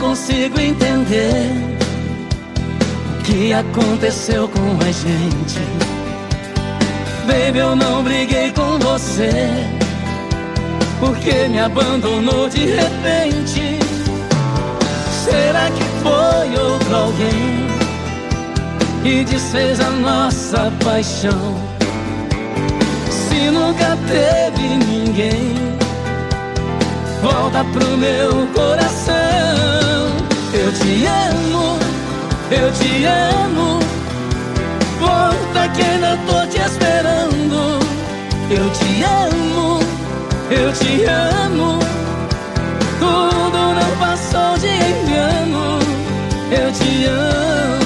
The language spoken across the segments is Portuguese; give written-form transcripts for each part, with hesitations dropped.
consigo entender o que aconteceu com a gente. Baby, eu não briguei com você, porque me abandonou de repente. Será que foi outro alguém que desfez a nossa paixão? Se nunca teve ninguém, volta pro meu coração. Eu te amo, eu te amo. Volta que ainda tô te esperando. Eu te amo, eu te amo. Tudo não passou de engano. Eu te amo.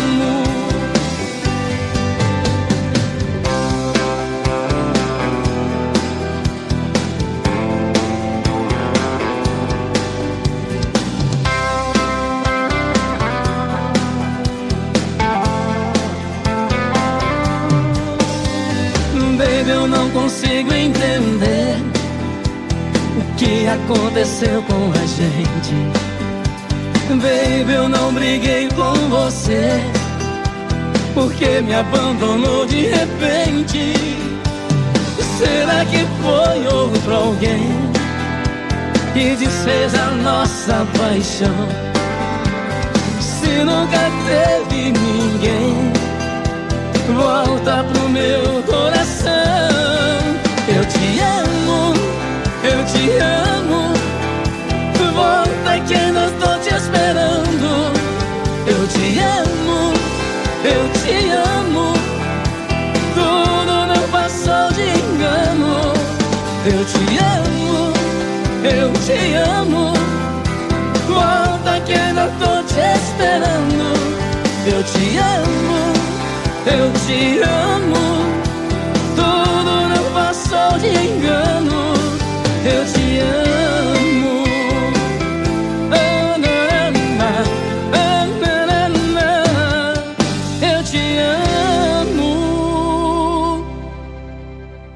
Baby, eu não consigo entender o que aconteceu com a gente. Baby, eu não briguei com você, porque me abandonou de repente. Será que foi outro alguém que desfez a nossa paixão? Se nunca teve ninguém, volta pro meu coração. Eu te amo, eu te amo. Volta que ainda estou te esperando. Eu te amo, eu te amo. Tudo não passou de engano. Eu te amo, eu te amo. Volta que ainda estou te esperando. Eu te amo, eu te amo.